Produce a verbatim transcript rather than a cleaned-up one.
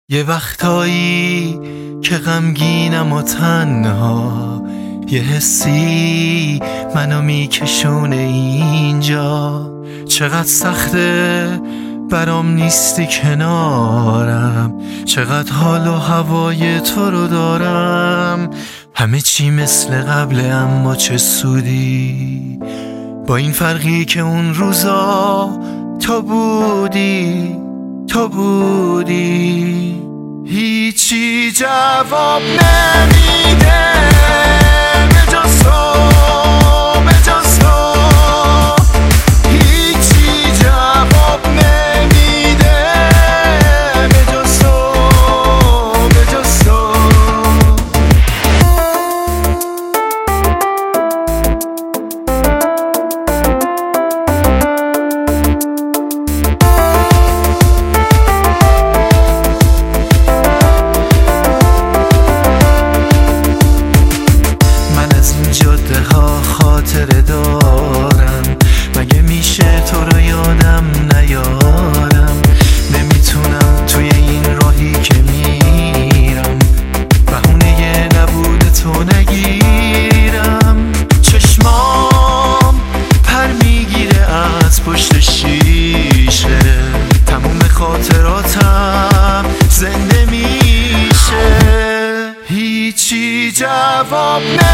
یه وقتایی که غمگینم و تنها، یه حسی منو میکشونه اینجا. چقدر سخته برام نیستی کنارم، چقدر حال و هوای تو رو دارم. همه چی مثل قبل اما چه سودی، با این فرقی که اون روزا تو بودی تو بودی. هیچی جواب نمیده به جز تو، به جز تو. هیچی جواب نمیده به جز تو، به جز تو. جاده ها خاطره دارم، مگه میشه تو رو یادم نیارم؟ نمیتونم توی این راهی که میرم بهونه نبود تو نگیرم. چشمام پر میگیره از پشت شیشه، تموم خاطراتم زنده میشه. هیچی جواب نه